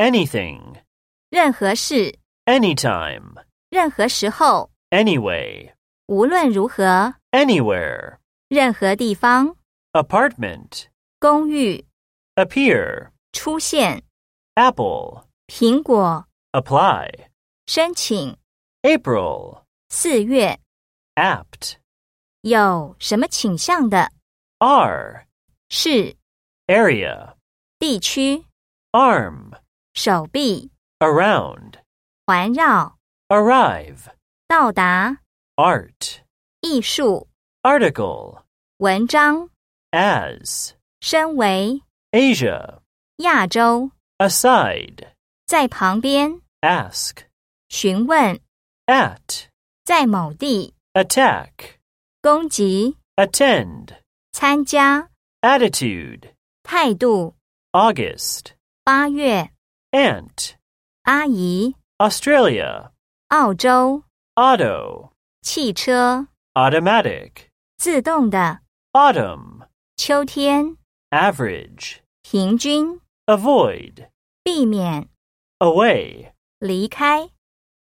anything, 任何事， anytime, 任何时候， anyway, 无论如何， anywhere, 任何地方， apartment, 公寓， appear, 出现， apple, 苹果， apply, 申请， April, 4月， apt, 有什么倾向的， are, 是， area, 地区， arm, 手臂， around, 环绕， arrive, 到达， art, 艺术， article, 文章， as, 身为， Asia, 亚洲， aside, 在旁边， ask, 询问， at, 在某地， attack, 攻击， attend, 参加， attitude, 态度， August, 8月， ant, 阿姨， Australia, 澳洲， auto, 汽车， automatic, 自动的， autumn, 秋天， average, 平均， avoid, 避免， away, 离开。